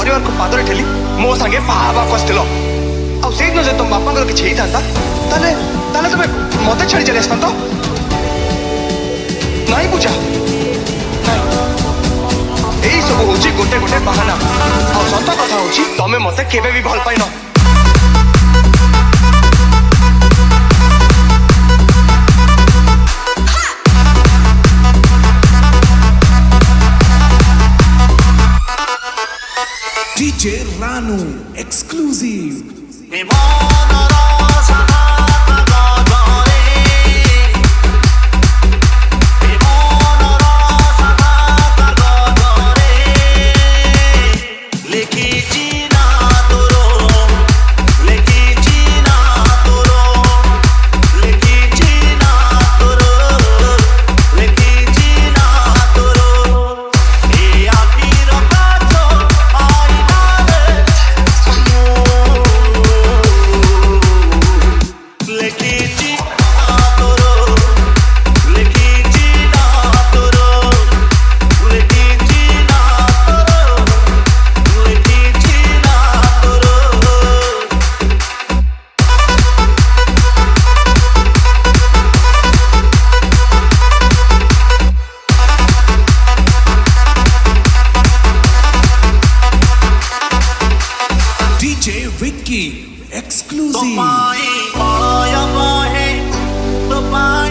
परिवार को पादरे ठेली मो सांगे बाबा कस्तिलो आ से दिन जे तुम बापा कि छेई थांता ताले ताले तुम मते छाड़ी चले आसता तो नहीं पूजा यही सब हूँ गोटे गोटे बाहाना आ सत कथा हूँ तमें मत केवे भी भल पाइन DJ Ranu exclusive. DJ Vicky exclusive.